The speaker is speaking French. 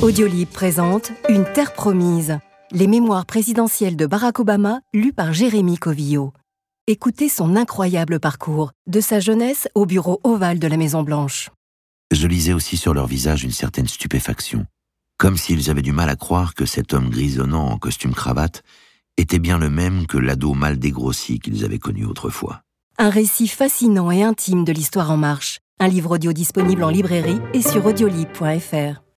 Audiolib présente Une terre promise, les mémoires présidentielles de Barack Obama, lues par Jérémy Covillo. Écoutez son incroyable parcours, de sa jeunesse au bureau ovale de la Maison-Blanche. Je lisais aussi sur leur visage une certaine stupéfaction, comme s'ils avaient du mal à croire que cet homme grisonnant en costume-cravate était bien le même que l'ado mal dégrossi qu'ils avaient connu autrefois. Un récit fascinant et intime de l'histoire en marche. Un livre audio disponible en librairie et sur audiolib.fr.